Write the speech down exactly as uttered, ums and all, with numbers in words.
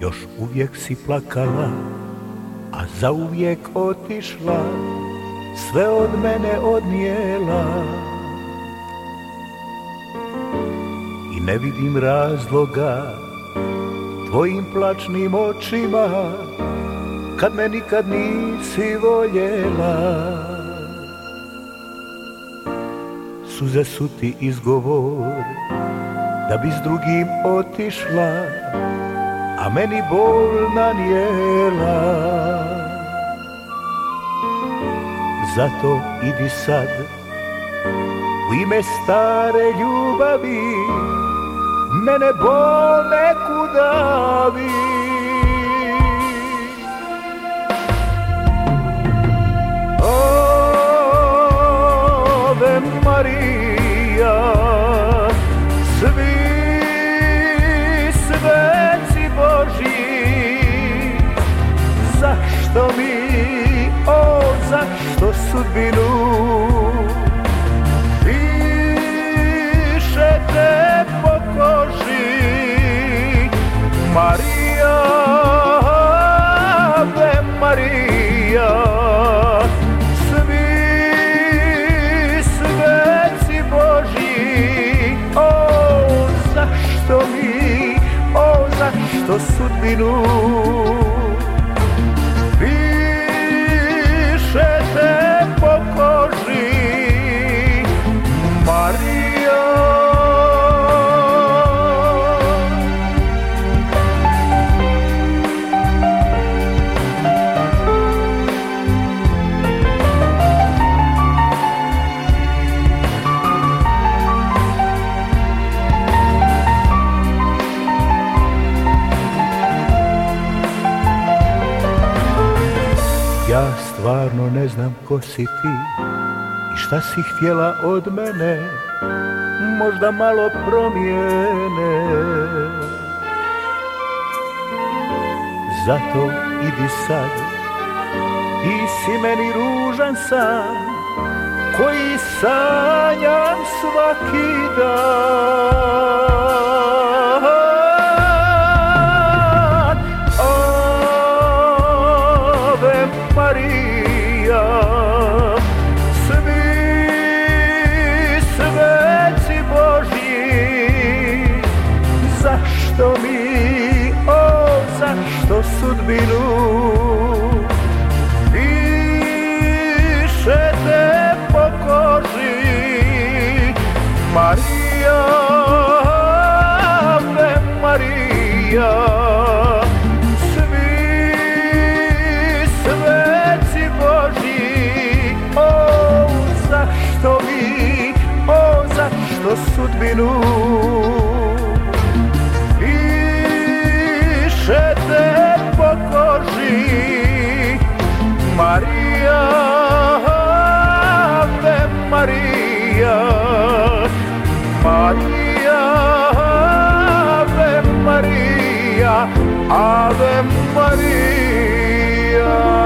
još uvijek si plakala, a zauvijek otišla, sve od mene odnijela. I ne vidim razloga tvojim plačnim očima, kad me nikad nisi voljela. Suze su ti izgovor da bi s drugim otišla, a meni bol nanijela. Zato idi sad u ime stare ljubavi, mene bol neku davi. Ave Marija, svi sveci Božji, zašto mi, o zašto sudbinu pišete po koži? Marija, Ave Marija, svi sveci Božji, o zašto mi, o zašto sudbinu pišete po koži? Marija. Ja stvarno ne znam ko si ti i šta si htjela od mene, možda malo promijene. Zato idi sad, ti si meni ružan san, koji sanjam svaki dan. Ave Marija, svi sveci Božji, zašto mi, o zašto sudbinu pišete po koži? Marija, Ave Marija, svi sveci Božji, o zašto mi, o zašto sudbinu pišete po koži? Marija, Ave Marija, Marija, Ave Marija, Ave Marija.